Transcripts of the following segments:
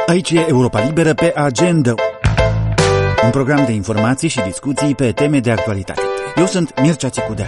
Aici e Europa Liberă pe Agenda, un program de informații și discuții pe teme de actualitate. Eu sunt Mircea Țicudea.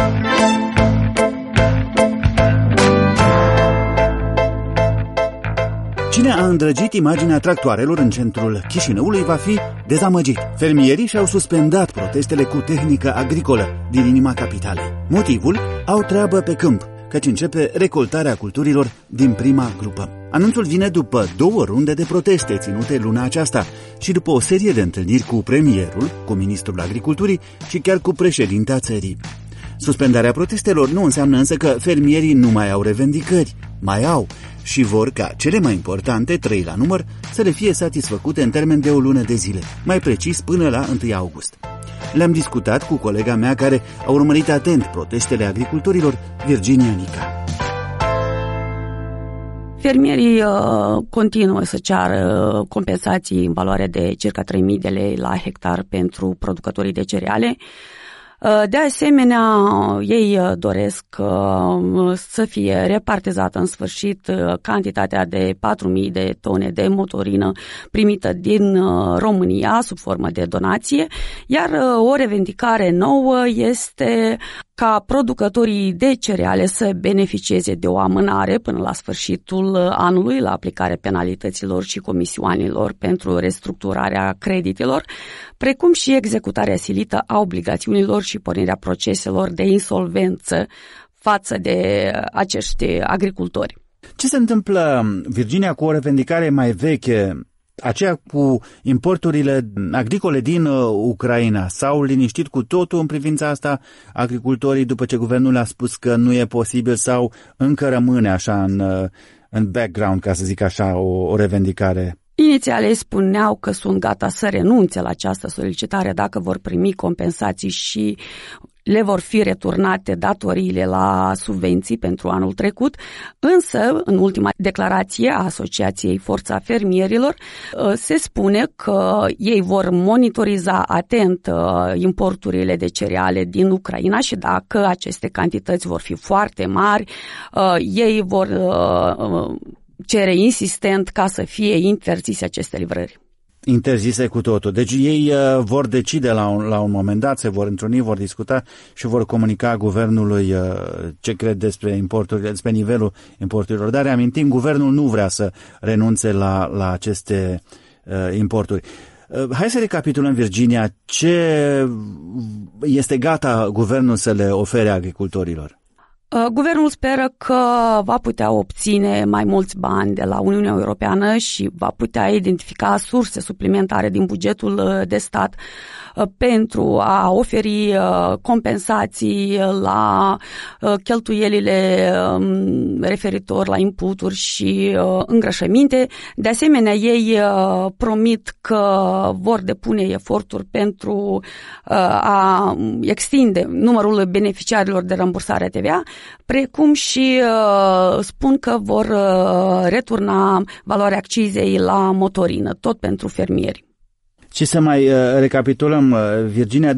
Cine a îndrăgit imaginea tractoarelor în centrul Chișinăului va fi dezamăgit. Fermierii și-au suspendat protestele cu tehnică agricolă din inima capitalei. Motivul? Au treabă pe câmp, căci începe recoltarea culturilor din prima grupă. Anunțul vine după 2 runde de proteste ținute luna aceasta și după o serie de întâlniri cu premierul, cu ministrul agriculturii și chiar cu președintea țării. Suspendarea protestelor nu înseamnă însă că fermierii nu mai au revendicări, mai au și vor ca cele mai importante, 3 la număr, să le fie satisfăcute în termen de o lună de zile, mai precis până la 1 august. Le-am discutat cu colega mea care a urmărit atent protestele agricultorilor, Virginia Nica. Fermierii continuă să ceară compensații în valoare de circa 3.000 de lei la hectar pentru producătorii de cereale. De asemenea, ei doresc să fie repartizată în sfârșit cantitatea de 4.000 de tone de motorină primită din România sub formă de donație, iar o revendicare nouă este ca producătorii de cereale să beneficieze de o amânare până la sfârșitul anului la aplicarea penalităților și comisioanelor pentru restructurarea creditelor, precum și executarea silită a obligațiunilor și pornirea proceselor de insolvență față de acești agricultori. Ce se întâmplă, Virginia, cu o revendicare mai veche, aceea cu importurile agricole din Ucraina? S-au liniștit cu totul în privința asta agricultorii după ce guvernul a spus că nu e posibil sau încă rămâne așa în background, ca să zic așa, o revendicare? Inițial ei spuneau că sunt gata să renunțe la această solicitare dacă vor primi compensații și le vor fi returnate datoriile la subvenții pentru anul trecut, însă, în ultima declarație a Asociației Forța Fermierilor, se spune că ei vor monitoriza atent importurile de cereale din Ucraina și dacă aceste cantități vor fi foarte mari, ei vor cere insistent ca să fie interzise aceste livrări. Interzise cu totul. Deci ei vor decide la un moment dat, se vor întruni, vor discuta și vor comunica guvernului ce cred despre importurile, despre nivelul importurilor. Dar reamintim, guvernul nu vrea să renunțe la aceste importuri. Hai să recapitulăm, Virginia, ce este gata guvernul să le ofere agricultorilor? Guvernul speră că va putea obține mai mulți bani de la Uniunea Europeană și va putea identifica surse suplimentare din bugetul de stat pentru a oferi compensații la cheltuielile referitor la inputuri și îngrășăminte. De asemenea, ei promit că vor depune eforturi pentru a extinde numărul beneficiarilor de rambursare TVA, precum și spun că vor returna valoarea accizei la motorină, tot pentru fermieri. Și să mai recapitulăm, Virginia,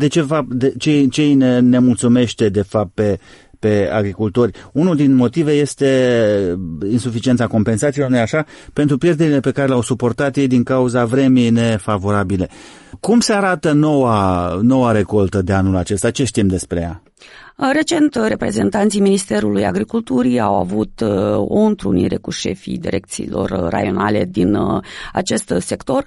ce îi nemulțumește de fapt pe agricultori? Unul din motive este insuficiența compensațiilor, nu-i așa, pentru pierderile pe care le-au suportat ei din cauza vremii nefavorabile. Cum se arată noua recoltă de anul acesta? Ce știm despre ea? Recent, reprezentanții Ministerului Agriculturii au avut o întrunire cu șefii direcțiilor raionale din acest sector,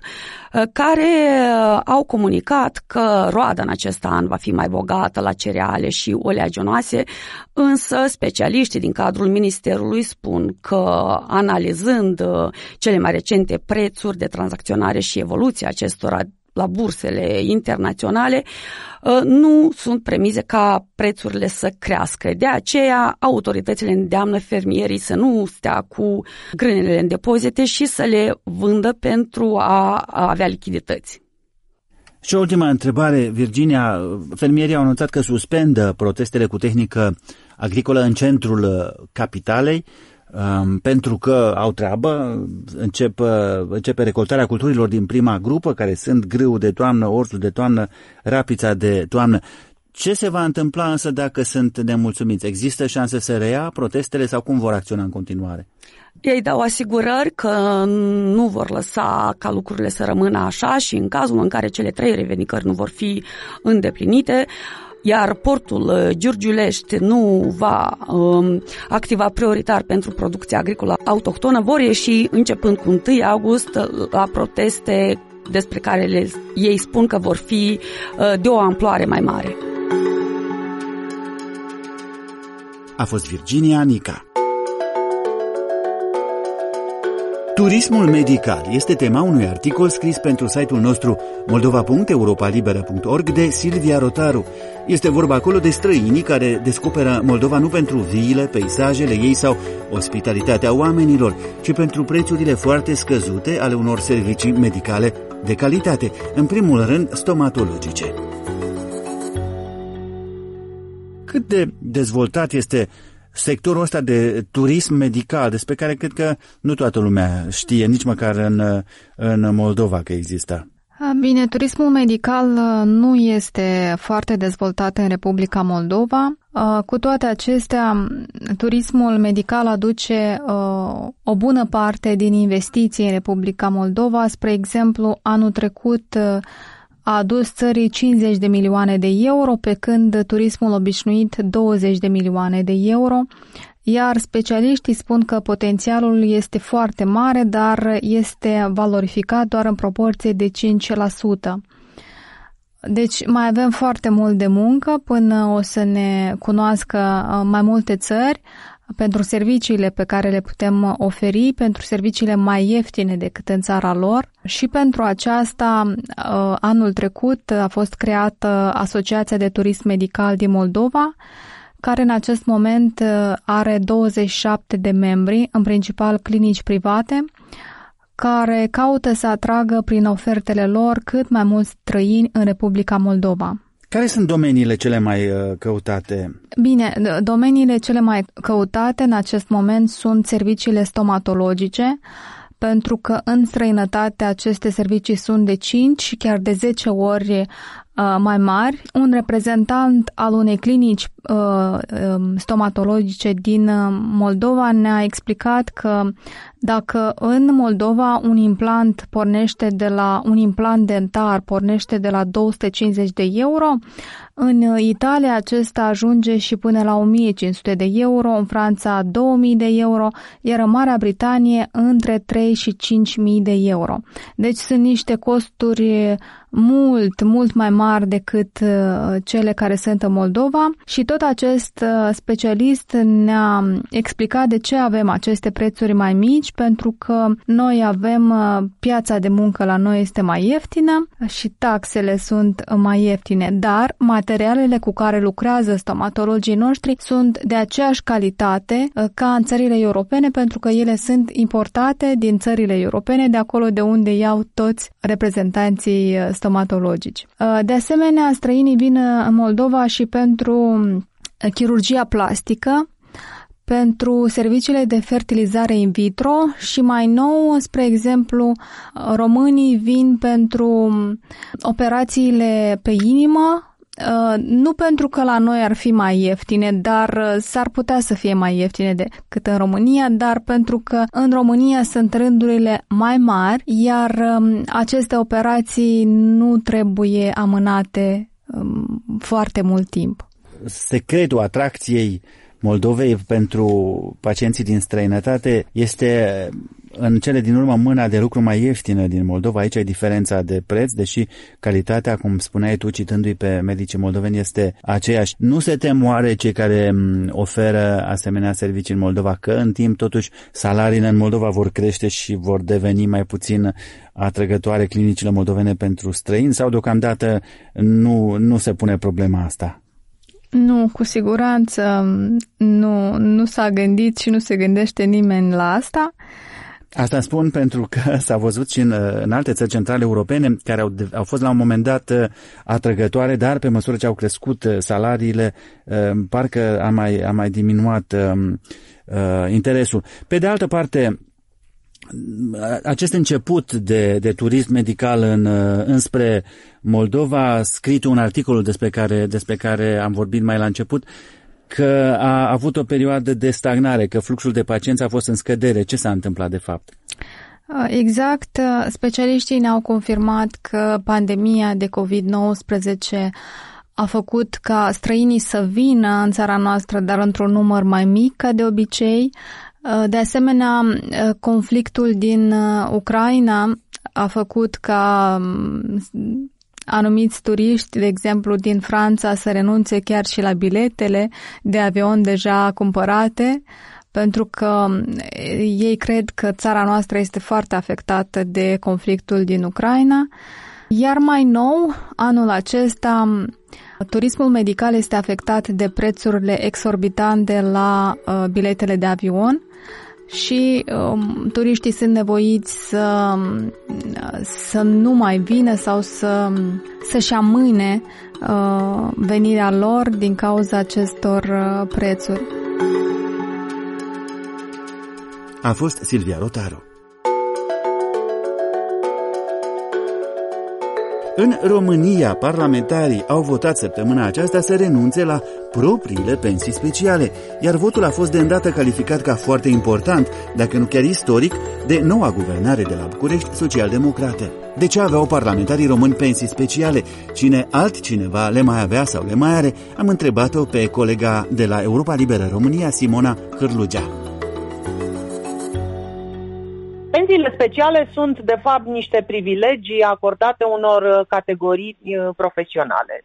care au comunicat că roada în acest an va fi mai bogată la cereale și oleaginoase, însă specialiștii din cadrul Ministerului spun că, analizând cele mai recente prețuri de tranzacționare și evoluția acestora la bursele internaționale, nu sunt premize ca prețurile să crească. De aceea, autoritățile îndeamnă fermierii să nu stea cu grânele în depozite și să le vândă pentru a avea lichidități. Și o ultimă întrebare, Virginia. Fermierii au anunțat că suspendă protestele cu tehnică agricolă în centrul capitalei, pentru că au treabă, începe recoltarea culturilor din prima grupă, care sunt grâul de toamnă, orsul de toamnă, rapița de toamnă. Ce se va întâmpla însă dacă sunt nemulțumiți? Există șanse să reia protestele sau cum vor acționa în continuare? Ei dau asigurări că nu vor lăsa ca lucrurile să rămână așa și în cazul în care cele 3 revendicări nu vor fi îndeplinite, iar portul Giurgiulești nu va activa prioritar pentru producția agricolă autohtonă, vor ieși începând cu 1 august la proteste despre care ei spun că vor fi de o amploare mai mare. A fost Virginia Nica. Turismul medical este tema unui articol scris pentru site-ul nostru moldova.europalibera.org de Silvia Rotaru. Este vorba acolo de străinii care descoperă Moldova nu pentru viile, peisajele ei sau ospitalitatea oamenilor, ci pentru prețurile foarte scăzute ale unor servicii medicale de calitate, în primul rând stomatologice. Cât de dezvoltat este sectorul ăsta de turism medical, despre care cred că nu toată lumea știe, nici măcar în Moldova că există? Bine, turismul medical nu este foarte dezvoltat în Republica Moldova. Cu toate acestea, turismul medical aduce o bună parte din investiții în Republica Moldova. Spre exemplu, anul trecut a adus țării 50 de milioane de euro, pe când turismul obișnuit 20 de milioane de euro, iar specialiștii spun că potențialul este foarte mare, dar este valorificat doar în proporție de 5%. Deci mai avem foarte mult de muncă până o să ne cunoască mai multe țări pentru serviciile pe care le putem oferi, pentru serviciile mai ieftine decât în țara lor și pentru aceasta anul trecut a fost creată Asociația de Turism Medical din Moldova, care în acest moment are 27 de membri, în principal clinici private, care caută să atragă prin ofertele lor cât mai mulți străini în Republica Moldova. Care sunt domeniile cele mai căutate? Bine, domeniile cele mai căutate în acest moment sunt serviciile stomatologice, pentru că în străinătate aceste servicii sunt de 5, chiar de 10 ori mai mari. Un reprezentant al unei clinici stomatologice din Moldova ne-a explicat că dacă în Moldova un implant dentar pornește de la 250 de euro, în Italia acesta ajunge și până la 1500 de euro, în Franța 2000 de euro, iar în Marea Britanie între 3 și 5000 de euro. Deci sunt niște costuri mult mai mari decât cele care sunt în Moldova și tot acest specialist ne-a explicat de ce avem aceste prețuri mai mici, pentru că noi avem piața de muncă la noi este mai ieftină și taxele sunt mai ieftine, dar materialele cu care lucrează stomatologii noștri sunt de aceeași calitate ca în țările europene, pentru că ele sunt importate din țările europene, de acolo de unde iau toți reprezentanții stomatologici. De asemenea, străinii vin în Moldova și pentru chirurgia plastică, pentru serviciile de fertilizare in vitro și mai nou, spre exemplu, românii vin pentru operațiile pe inimă, nu pentru că la noi ar fi mai ieftine, dar s-ar putea să fie mai ieftine decât în România, dar pentru că în România sunt rândurile mai mari, iar aceste operații nu trebuie amânate foarte mult timp. Secretul atracției Moldovei pentru pacienții din străinătate este în cele din urmă mâna de lucru mai ieftină din Moldova. Aici e diferența de preț, deși calitatea, cum spuneai tu citându-i pe medicii moldoveni, este aceeași. Nu se tem oare cei care oferă asemenea servicii în Moldova că în timp totuși salariile în Moldova vor crește și vor deveni mai puțin atrăgătoare clinicile moldovene pentru străini sau deocamdată nu se pune problema asta? Nu, cu siguranță nu s-a gândit și nu se gândește nimeni la asta. Asta spun pentru că s-a văzut și în alte țări centrale europene care au fost la un moment dat atrăgătoare, dar pe măsură ce au crescut salariile, parcă a mai diminuat interesul. Pe de altă parte, acest început de turism medical înspre Moldova, a scris un articol despre care am vorbit mai la început, că a avut o perioadă de stagnare, că fluxul de pacienți a fost în scădere. Ce s-a întâmplat de fapt? Exact. Specialiștii ne-au confirmat că pandemia de COVID-19 a făcut ca străinii să vină în țara noastră, dar într-un număr mai mic ca de obicei. De asemenea, conflictul din Ucraina a făcut ca anumiți turiști, de exemplu din Franța, să renunțe chiar și la biletele de avion deja cumpărate, pentru că ei cred că țara noastră este foarte afectată de conflictul din Ucraina. Iar mai nou, anul acesta, turismul medical este afectat de prețurile exorbitante la biletele de avion și turiștii sunt nevoiți să nu mai vină sau să-și amâne venirea lor din cauza acestor prețuri. A fost Silvia Rotaru. În România, parlamentarii au votat săptămâna aceasta să renunțe la propriile pensii speciale, iar votul a fost de îndată calificat ca foarte important, dacă nu chiar istoric, de noua guvernare de la București social-democrată. De ce aveau parlamentarii români pensii speciale? Cine altcineva le mai avea sau le mai are? Am întrebat-o pe colega de la Europa Liberă România, Simona Hârlugea. Pensiile speciale sunt, de fapt, niște privilegii acordate unor categorii profesionale.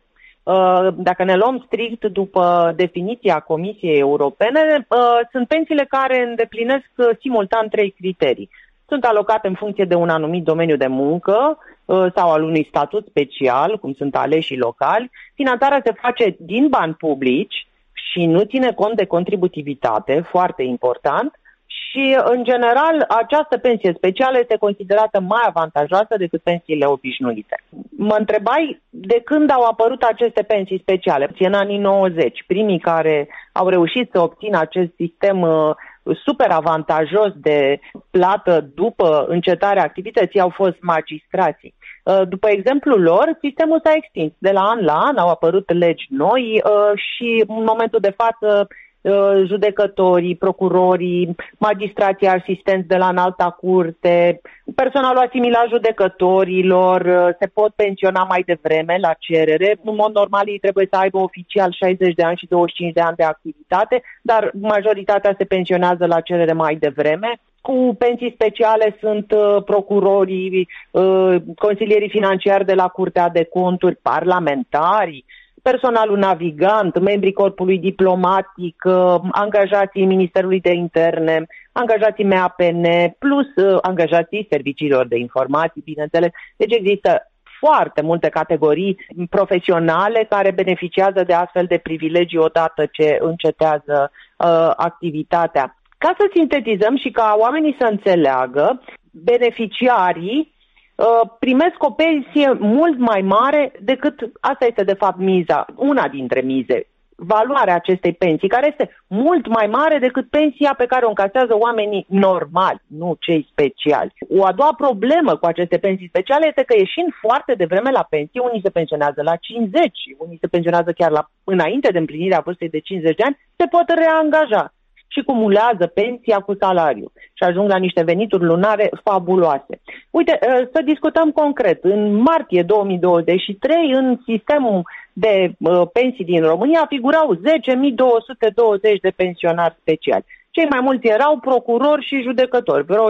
Dacă ne luăm strict după definiția Comisiei Europene, sunt pensiile care îndeplinesc simultan 3 criterii. Sunt alocate în funcție de un anumit domeniu de muncă sau al unui statut special, cum sunt aleșii locali. Finanțarea se face din bani publici și nu ține cont de contributivitate, foarte important. Și, în general, această pensie specială este considerată mai avantajoasă decât pensiile obișnuite. Mă întrebai de când au apărut aceste pensii speciale. În anii 90, primii care au reușit să obțină acest sistem super avantajos de plată după încetarea activității au fost magistrații. După exemplul lor, sistemul s-a extins. De la an la an au apărut legi noi și, în momentul de față, judecătorii, procurorii, magistrații asistenți de la înalta curte, personalul asimilat judecătorilor se pot pensiona mai devreme la cerere. În mod normal ei trebuie să aibă oficial 60 de ani și 25 de ani de activitate, dar majoritatea se pensionează la cerere mai devreme. Cu pensii speciale sunt procurorii, consilierii financiari de la Curtea de Conturi, parlamentarii, personalul navigant, membrii corpului diplomatic, angajații Ministerului de Interne, angajații MAPN, plus angajații serviciilor de informații, bineînțeles. Deci există foarte multe categorii profesionale care beneficiază de astfel de privilegii odată ce încetează activitatea. Ca să sintetizăm și ca oamenii să înțeleagă, beneficiarii primesc o pensie mult mai mare decât, asta este de fapt miza, una dintre mize, valoarea acestei pensii, care este mult mai mare decât pensia pe care o încasează oamenii normali, nu cei speciali. O a doua problemă cu aceste pensii speciale este că ieșind foarte devreme la pensie, unii se pensionează la 50, unii se pensionează chiar înainte de împlinirea vârstei de 50 de ani, se pot reangaja și cumulează pensia cu salariu și ajung la niște venituri lunare fabuloase. Uite, să discutăm concret. În martie 2023, în sistemul de pensii din România, figurau 10.220 de pensionari speciali. Cei mai mulți erau procurori și judecători, vreo 5.174,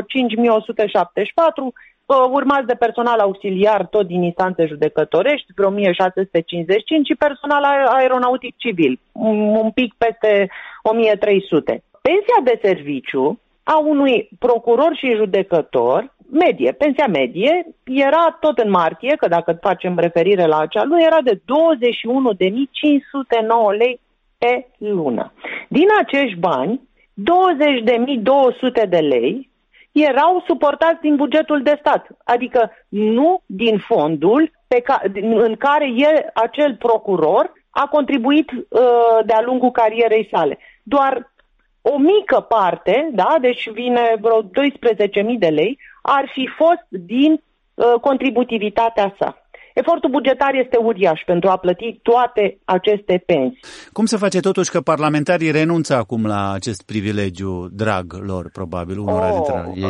urmați de personal auxiliar tot din instanțe judecătorești, vreo 1.655 și personal aeronautic civil, un pic peste 1.300. Pensia de serviciu a unui procuror și judecător, pensia medie, era tot în martie, că dacă facem referire la acea lună, era de 21.509 lei pe lună. Din acești bani, 20.200 de lei erau suportați din bugetul de stat, adică nu din fondul în care acel procuror a contribuit de-a lungul carierei sale. Doar o mică parte, da, deci vine vreo 12.000 de lei, ar fi fost din contributivitatea sa. Efortul bugetar este uriaș pentru a plăti toate aceste pensii. Cum se face totuși că parlamentarii renunță acum la acest privilegiu drag lor, probabil, unora dintre ei?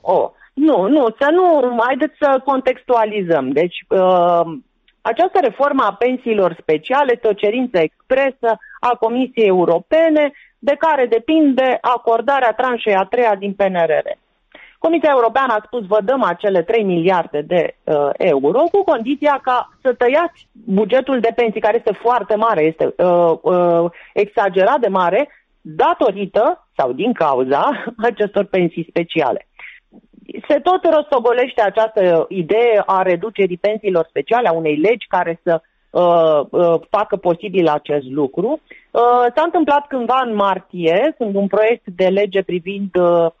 Haideți să contextualizăm. Deci, această reformă a pensiilor speciale este o cerință expresă a Comisiei Europene, de care depinde acordarea tranșei a treia din PNRR. Comisia Europeană a spus, vă dăm acele 3 miliarde de euro, cu condiția ca să tăiați bugetul de pensii, care este foarte mare, este exagerat de mare, datorită sau din cauza acestor pensii speciale. Se tot rostogolește această idee a reducerii pensiilor speciale, a unei legi care să facă posibil acest lucru. S-a întâmplat cândva în martie, când un proiect de lege privind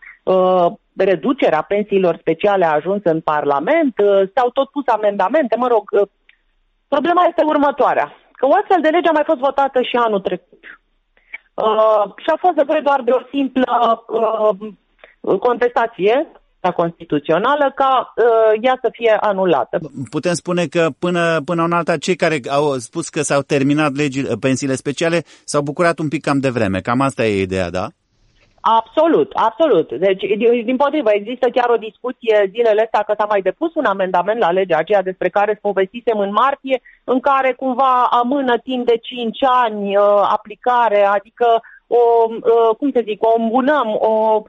reducerea pensiilor speciale a ajuns în Parlament, s-au tot pus amendamente, problema este următoarea, că o astfel de lege a mai fost votată și anul trecut. Și a fost nevoie doar de o simplă contestație constituțională ca ea să fie anulată. Putem spune că până în alta, cei care au spus că s-au terminat pensiile speciale s-au bucurat un pic cam devreme. Cam asta e ideea, da? Absolut. Deci, dimpotrivă, există chiar o discuție zilele astea că s-a mai depus un amendament la legea aceea despre care povestisem în martie, în care cumva amână timp de 5 ani aplicare, adică o îmbunăm,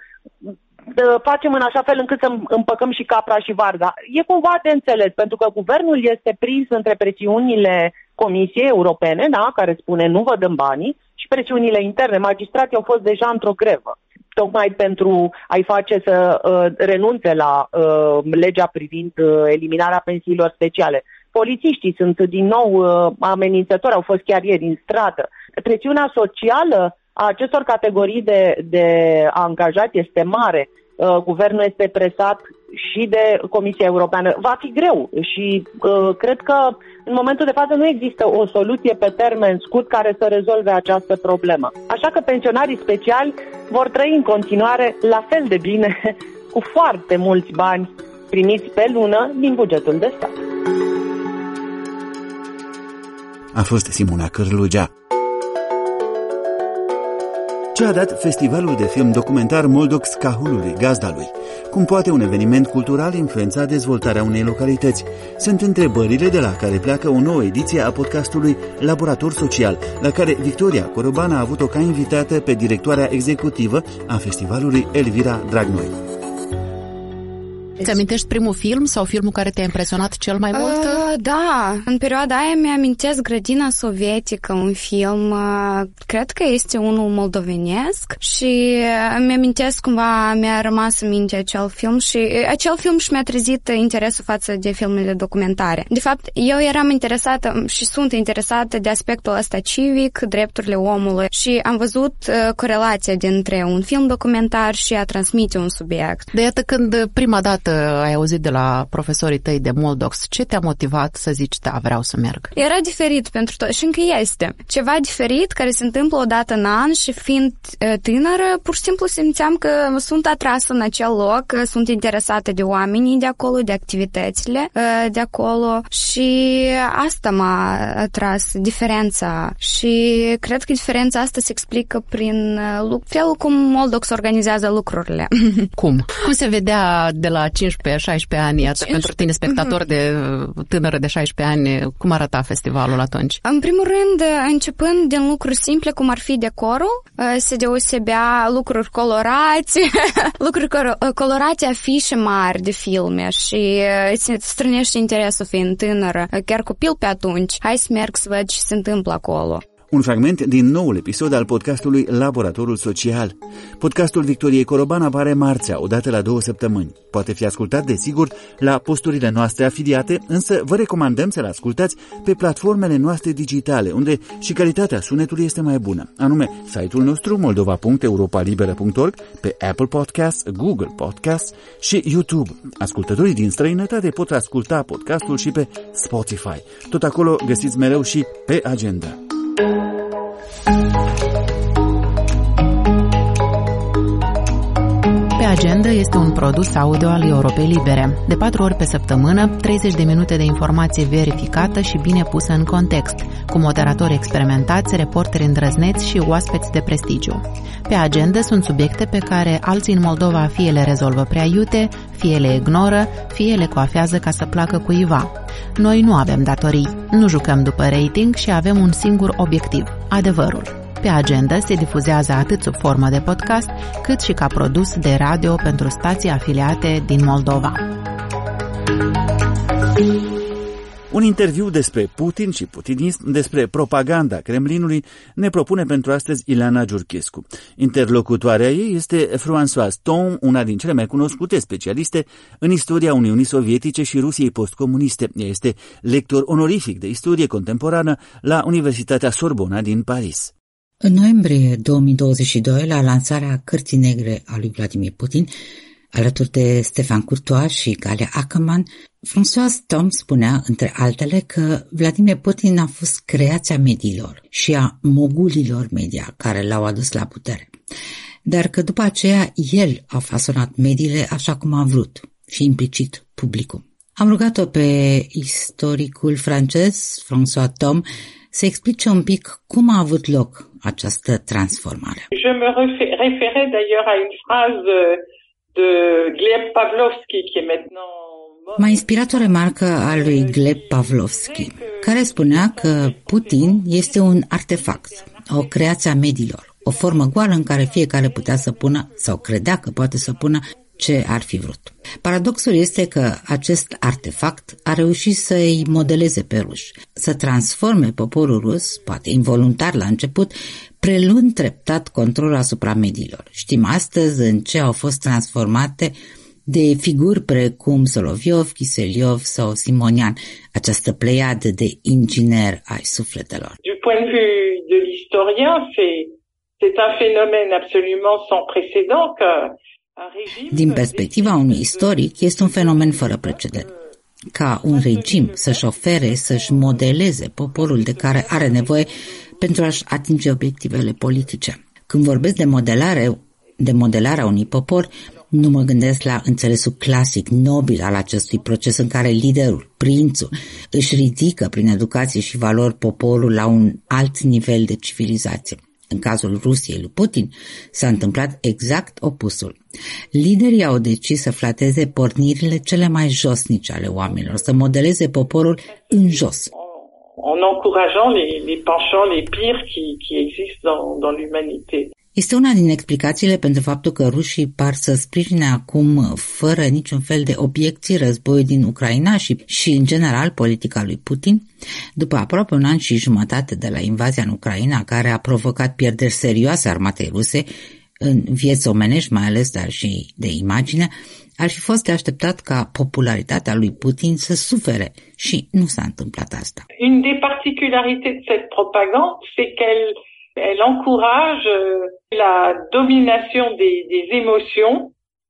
facem în așa fel încât să împăcăm și capra și varza. E cumva de înțeles, pentru că guvernul este prins între presiunile Comisiei Europene, da, care spune nu vă dăm banii, și presiunile interne. Magistrații au fost deja într-o grevă, tocmai pentru a-i face să renunțe la legea privind eliminarea pensiilor speciale. Polițiștii sunt din nou amenințători, au fost chiar ieri în stradă. Presiunea socială a acestor categorii de angajați este mare. Guvernul este presat și de Comisia Europeană. Va fi greu și cred că în momentul de față nu există o soluție pe termen scurt care să rezolve această problemă. Așa că pensionarii speciali vor trăi în continuare la fel de bine, cu foarte mulți bani primiți pe lună din bugetul de stat. A fost Simona Cârlugea. Ce a dat Festivalul de Film Documentar Moldox Cahulului, gazda lui? Cum poate un eveniment cultural influența dezvoltarea unei localități? Sunt întrebările de la care pleacă o nouă ediție a podcastului Laborator Social, la care Victoria Coroban a avut-o ca invitată pe directoarea executivă a festivalului, Elvira Dragnoi. Îți amintești primul film sau filmul care te-a impresionat cel mai mult? Da, în perioada aia mi-amintesc Grădina sovietică, un film, cred că este unul moldovenesc și mi-amintesc cumva, mi-a rămas în minte acel film și acel film și mi-a trezit interesul față de filmele documentare. De fapt, eu eram interesată și sunt interesată de aspectul ăsta civic, drepturile omului și am văzut corelația dintre un film documentar și a transmite un subiect. De iată, când prima dată ai auzit de la profesorii tăi de Moldox, ce te-a motivat să zici, da, vreau să merg? Era diferit pentru tot și încă este. Ceva diferit care se întâmplă odată în an și fiind tânără, pur și simplu simțeam că sunt atrasă în acel loc, că sunt interesată de oamenii de acolo, de activitățile de acolo și asta m-a atras, diferența. Și cred că diferența asta se explică prin felul cum Moldox organizează lucrurile. Cum? Cum se vedea de la 15-16 ani, iată, pentru tine, spectator de tânără de 16 ani, cum arăta festivalul atunci? În primul rând, începând din lucruri simple, cum ar fi decorul, se deosebea lucruri colorate, colorate, afișe mari de filme și se strânește interesul fiind tânără, chiar copil pe atunci. Hai să merg să văd ce se întâmplă acolo. Un fragment din noul episod al podcastului Laboratorul Social. Podcastul Victoriei Coroban apare marțea, odată la 2 săptămâni. Poate fi ascultat, desigur, la posturile noastre afiliate, însă vă recomandăm să-l ascultați pe platformele noastre digitale, unde și calitatea sunetului este mai bună, anume site-ul nostru moldova.europalibera.org, pe Apple Podcasts, Google Podcasts și YouTube. Ascultătorii din străinătate pot asculta podcastul și pe Spotify. Tot acolo găsiți mereu și pe agenda. Agenda este un produs audio al Europei Libere. De 4 ori pe săptămână, 30 de minute de informație verificată și bine pusă în context, cu moderatori experimentați, reporteri îndrăzneți și oaspeți de prestigiu. Pe Agenda sunt subiecte pe care alții în Moldova fie le rezolvă prea iute, fie le ignoră, fie le coafează ca să placă cuiva. Noi nu avem datorii, nu jucăm după rating și avem un singur obiectiv, adevărul. Pe Agenda se difuzează atât sub formă de podcast, cât și ca produs de radio pentru stații afiliate din Moldova. Un interviu despre Putin și putinism, despre propaganda Kremlinului, ne propune pentru astăzi Ileana Giurchescu. Interlocutoarea ei este Françoise Thom, una din cele mai cunoscute specialiste în istoria Uniunii Sovietice și Rusiei postcomuniste. Ea este lector onorific de istorie contemporană la Universitatea Sorbona din Paris. În noiembrie 2022, la lansarea Cărții Negre a lui Vladimir Putin, alături de Stefan Courtois și Galia Ackerman, Françoise Thom spunea, între altele, că Vladimir Putin a fost creația mediilor și a mogulilor media care l-au adus la putere, dar că după aceea el a fasonat mediile așa cum a vrut și implicit publicul. Am rugat-o pe istoricul francez, Françoise Thom, să explice un pic cum a avut loc această transformare. Je me référais d'ailleurs à une phrase de Gleb Pavlovski qui est maintenant... M-a inspirat o remarcă a lui Gleb Pavlovski, care spunea că Putin este un artefact, o creație a mediilor, o formă goală în care fiecare putea să pună, sau credea că poate să pună, ce ar fi vrut. Paradoxul este că acest artefact a reușit să-i modeleze pe ruși, să transforme poporul rus, poate involuntar la început, preluând treptat controlul asupra mediilor. Știm astăzi în ce au fost transformate de figuri precum Soloviov, Kiseliov sau Simonian, această pleiadă de ingineri ai sufletelor. Du point de vue de l'historien, c'est un phénomène absolument sans précédent que din perspectiva unui istoric, este un fenomen fără precedent. Ca un regim să-și ofere, să-și modeleze poporul de care are nevoie pentru a-și atinge obiectivele politice. Când vorbesc de modelarea unui popor, nu mă gândesc la înțelesul clasic, nobil al acestui proces în care liderul, prințul, își ridică prin educație și valori poporul la un alt nivel de civilizație. În cazul Rusiei lui Putin s-a întâmplat exact opusul. Liderii au decis să flateze pornirile cele mai josnice ale oamenilor, să modeleze poporul în jos. En encourageant les penchants les pires qui existent dans l'humanité. Este una din explicațiile pentru faptul că rușii par să sprijine acum, fără niciun fel de obiecții, războiul din Ucraina și în general politica lui Putin, după aproape un an și jumătate de la invazia în Ucraina, care a provocat pierderi serioase armatei ruse, în vieți omenești mai ales, dar și de imagine, ar fi fost de așteptat ca popularitatea lui Putin să sufere și nu s-a întâmplat asta. Une des particularités de cette propagande, c'est qu'elle encourage la domination des émotions.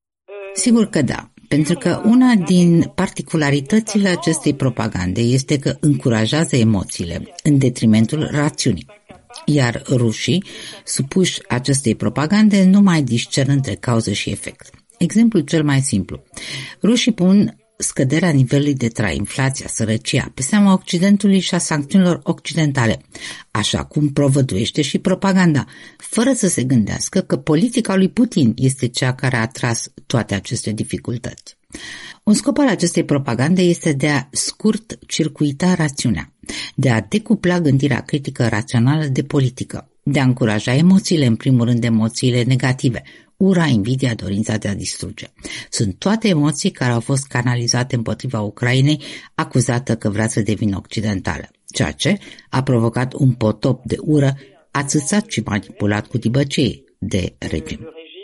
Sigur că da, pentru că una din particularitățile acestei propagande este că încurajează emoțiile în detrimentul rațiunii. Iar rușii, supuși acestei propagande, nu mai discern între cauză și efect. Exemplul cel mai simplu. Rușii pun scăderea nivelului de trai, inflația, sărăcia, pe seama Occidentului și a sancțiunilor occidentale, așa cum provăduiește și propaganda, fără să se gândească că politica lui Putin este cea care a tras toate aceste dificultăți. Un scop al acestei propagande este de a scurt-circuita rațiunea, de a decupla gândirea critică rațională de politică, de a încuraja emoțiile, în primul rând emoțiile negative, ura, invidia, dorința de a distruge. Sunt toate emoții care au fost canalizate împotriva Ucrainei, acuzată că vrea să devină occidentală, ceea ce a provocat un potop de ură ațățat și manipulat cu dibăcie de regim.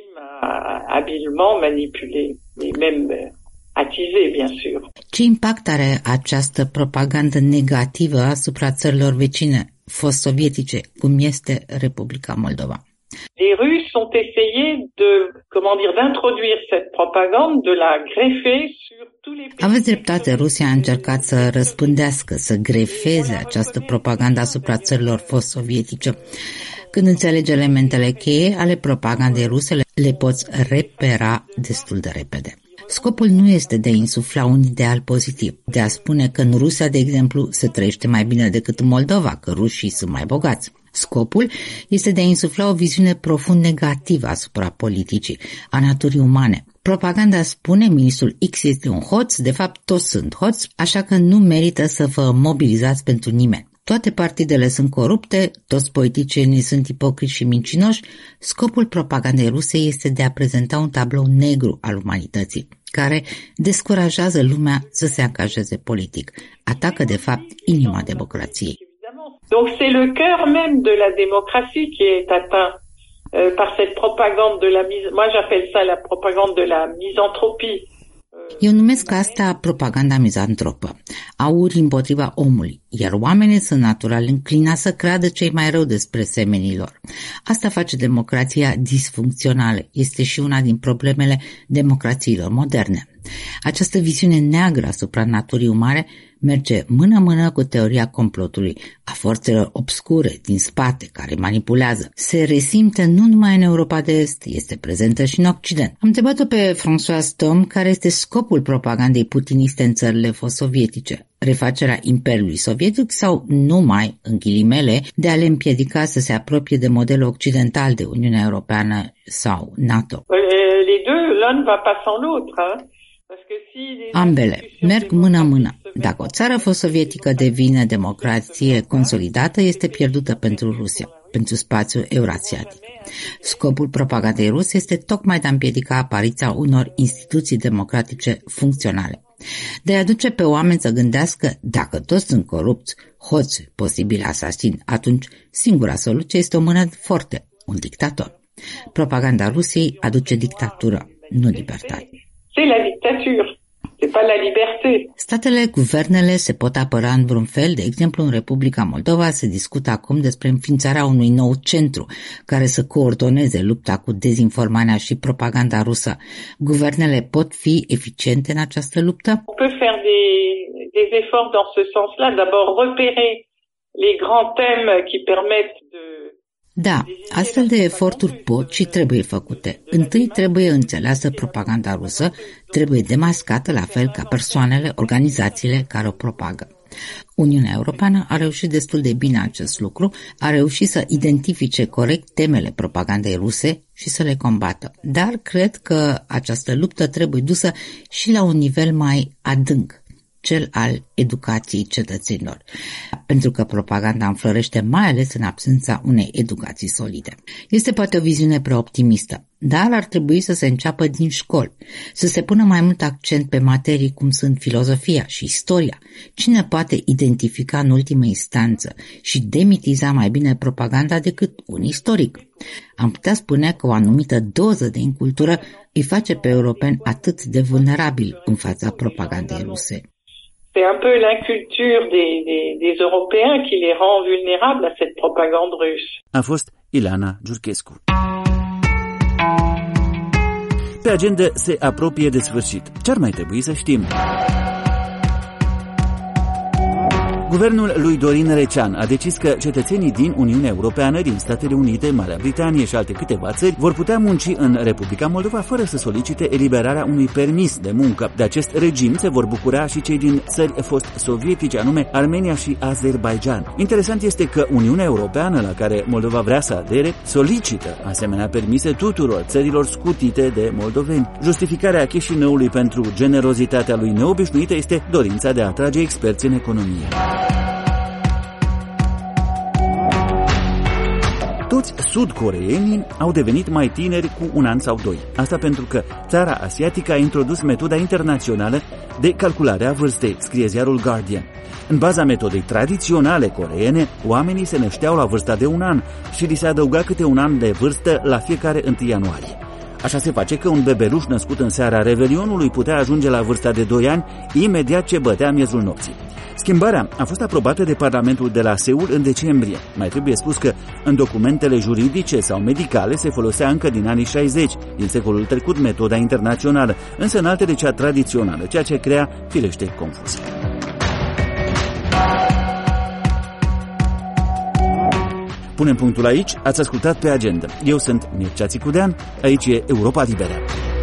Ce impact are această propagandă negativă asupra țărilor vecine, fost sovietice, cum este Republica Moldova? Les Russes ont essayé d'introduire cette propagande, de la greffer sur tous les pays. Aveți dreptate, Rusia a încercat să răspândească, să grefeze această propagandă asupra țărilor fost sovietice. Când înțelegi elementele cheie ale propagandei ruse, le poți repera destul de repede. Scopul nu este de a insufla un ideal pozitiv, de a spune că în Rusia, de exemplu, se trăiește mai bine decât în Moldova, că rușii sunt mai bogați. Scopul este de a insufla o viziune profund negativă asupra politicii, a naturii umane. Propaganda spune, ministrul X este un hoț, de fapt toți sunt hoți, așa că nu merită să vă mobilizați pentru nimeni. Toate partidele sunt corupte, toți politicienii sunt ipocriți și mincinoși. Scopul propagandei ruse este de a prezenta un tablou negru al umanității, care descurajează lumea să se angajeze politic. Atacă, de fapt, inima democrației. Donc c'est le cœur même de la démocratie qui est atteint par cette propagande de la mise. Moi j'appelle ça la propagande de la misanthropie. Eu numesc asta propaganda mizantropă, a urii împotriva omului, iar oamenii sunt natural înclinați să creadă cei mai rău despre semenii lor. Asta face democrația disfuncțională, este și una din problemele democrațiilor moderne. Această viziune neagră asupra naturii umane merge mână-mână cu teoria complotului, a forțelor obscure din spate care manipulează. Se resimte nu numai în Europa de Est, este prezentă și în Occident. Am întrebat-o pe Françoise Tom care este scopul propagandei putiniste în țările fost sovietice. Refacerea Imperiului Sovietic sau numai, în ghilimele, de a le împiedica să se apropie de modelul occidental de Uniunea Europeană sau NATO. Les deux, l'un va pas sans l'autre, hein? Ambele merg mână-mână. Dacă o țară fost sovietică devine democrație consolidată, este pierdută pentru Rusia, pentru spațiul eurasiatic. Scopul propagandei ruse este tocmai de a împiedica apariția unor instituții democratice funcționale, de a aduce pe oameni să gândească dacă toți sunt corupți, hoți, posibil asasini, atunci singura soluție este o mână forte, un dictator. Propaganda Rusiei aduce dictatură, nu libertate. C'est la dictature, c'est pas la liberté. Statele, guvernele se pot apăra în vreun fel. De exemplu, în Republica Moldova se discută acum despre înființarea unui nou centru care să coordoneze lupta cu dezinformarea și propaganda rusă. Guvernele pot fi eficiente în această luptă? On peut faire des efforts dans ce sens-là. D'abord repérer les grands thèmes qui permettent de... Da, astfel de eforturi pot și trebuie făcute. Întâi trebuie înțeleasă propaganda rusă, trebuie demascată la fel ca persoanele, organizațiile care o propagă. Uniunea Europeană a reușit destul de bine acest lucru, a reușit să identifice corect temele propagandei ruse și să le combată. Dar cred că această luptă trebuie dusă și la un nivel mai adânc, cel al educației cetățenilor, pentru că propaganda înflorește mai ales în absența unei educații solide. Este poate o viziune prea optimistă, dar ar trebui să se înceapă din școli, să se pună mai mult accent pe materii cum sunt filozofia și istoria. Cine poate identifica în ultimă instanță și demitiza mai bine propaganda decât un istoric? Am putea spune că o anumită doză de incultură îi face pe europeni atât de vulnerabili în fața propagandei ruse. C'est un peu l'inculture des Européens qui les rend vulnérables à cette propagande russe. A fost Ilana Giurchescu. Pe agenda se apropie de sfârșit. Ce-ar mai trebui să știm? Guvernul lui Dorin Recean a decis că cetățenii din Uniunea Europeană, din Statele Unite, Marea Britanie și alte câteva țări vor putea munci în Republica Moldova fără să solicite eliberarea unui permis de muncă. De acest regim se vor bucura și cei din țări fost sovietice, anume Armenia și Azerbaidjan. Interesant este că Uniunea Europeană, la care Moldova vrea să adere, solicită asemenea permise tuturor țărilor scutite de moldoveni. Justificarea Chișinăului pentru generozitatea lui neobișnuită este dorința de a atrage experți în economie. Toți sud-coreenii au devenit mai tineri cu un an sau doi. Asta pentru că țara asiatică a introdus metoda internațională de calculare a vârstei, scrie ziarul Guardian. În baza metodei tradiționale coreene, oamenii se nășteau la vârsta de un an și li se adăuga câte un an de vârstă la fiecare 1 ianuarie. Așa se face că un bebeluș născut în seara Revelionului putea ajunge la vârsta de 2 ani imediat ce bătea miezul nopții. Schimbarea a fost aprobată de Parlamentul de la Seul în decembrie. Mai trebuie spus că în documentele juridice sau medicale se folosea încă din anii 60, din secolul trecut, metoda internațională, însă în altele cea tradițională, ceea ce crea, firește, confuzie. Punem punctul aici, ați ascultat Pe Agenda. Eu sunt Mircea Țicudean, aici e Europa Liberă.